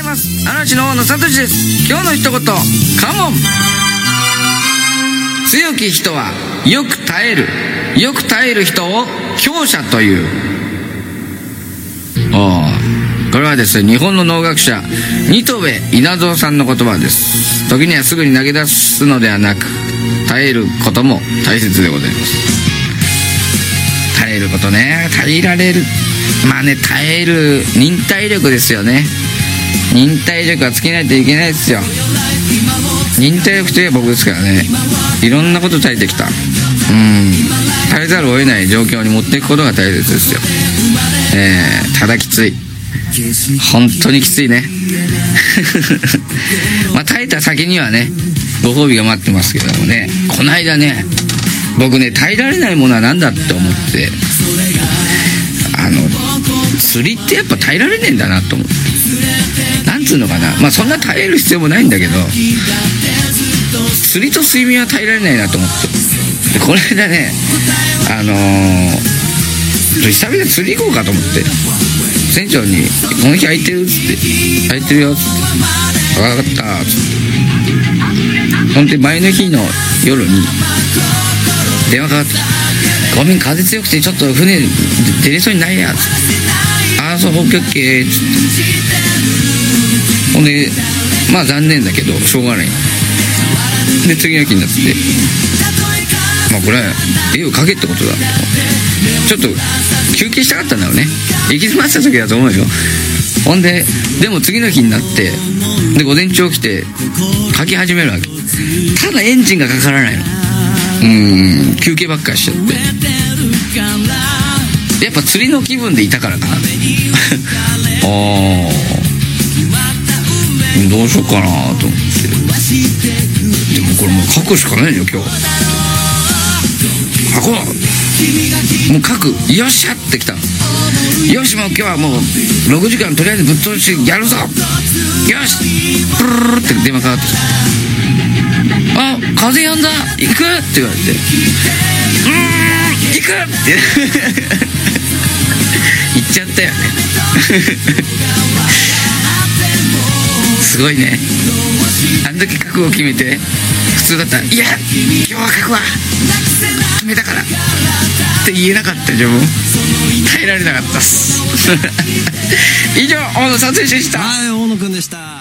ます。嵐の大野聡です。今日の一言、カモン。強き人はよく耐える。よく耐える人を強者という。これはですね、日本の農学者新渡戸稲造さんの言葉です。時にはすぐに投げ出すのではなく、耐えることも大切でございます。耐えることね、耐えられる、まあね、耐える忍耐力ですよね。忍耐力はつけないといけないですよ。忍耐力といえば僕ですからね、いろんなこと耐えてきた。耐えざるを得ない状況に持っていくことが大切ですよ。ただきつい、本当にきついねまあ耐えた先にはね、ご褒美が待ってますけどもね。この間ね、僕ね、耐えられないものは何だって思って、釣りってやっぱ耐えられねえんだなと思って、なんつうのかな、まあそんな耐える必要もないんだけど、釣りと睡眠は耐えられないなと思って、この間ね、久々に釣り行こうかと思って、船長に「この日空いてる?」っつって「空いてるよ」っつって「分かった」っつって、ほんで前の日の夜に電話かかって「ごめん、風強くてちょっと船出れそうにないや」っつって「ああそう、オッケーオッケー」っつって、ほんでまあ残念だけどしょうがないで、次の日になって、まあこれは絵を描けってことだと、ちょっと休憩したかったんだろうね。行き詰まった時だと思うよ。ほんででも次の日になって、で午前中起きて描き始めるわけ。ただエンジンがかからないの。休憩ばっかりしちゃって、やっぱ釣りの気分でいたからかなどうしようかなと思って、でもこれもう書くしかないよ今日。書こう、もう書く、よっしゃってきたの。よし、もう今日はもう6時間とりあえずぶっ通しやるぞ、よし、プルルルって電話かかってきた。あ、風やんだ、行くって言われて、行くって言っちゃったよねすごいね。あんだけ覚悟を決めて、普通だったら「いや今日は覚悟は決めたから」って言えなかったじゃん。もう耐えられなかったっす以上、大野さんでした。 はい、大野くんでした。